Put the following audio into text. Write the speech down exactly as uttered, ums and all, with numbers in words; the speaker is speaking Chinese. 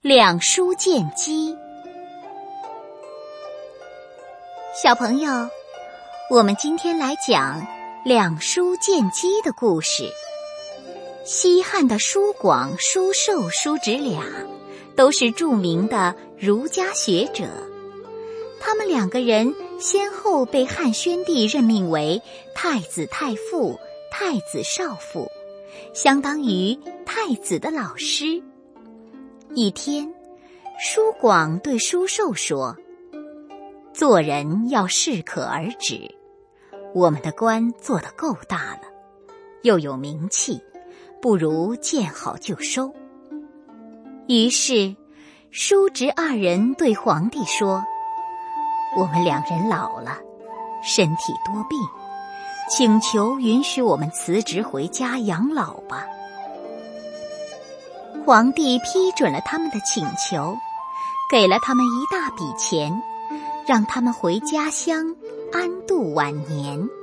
两书见鸡。小朋友，我们今天来讲两书见鸡的故事。西汉的叔广、叔寿、叔侄俩都是著名的儒家学者，他们两个人先后被汉宣帝任命为太子太傅、太子少傅，相当于太子的老师。一天，叔广对叔寿说：做人要适可而止，我们的官做得够大了，又有名气，不如见好就收。于是叔侄二人对皇帝说：我们两人老了，身体多病，请求允许我们辞职回家养老吧。皇帝批准了他们的请求，给了他们一大笔钱，让他们回家乡安度晚年。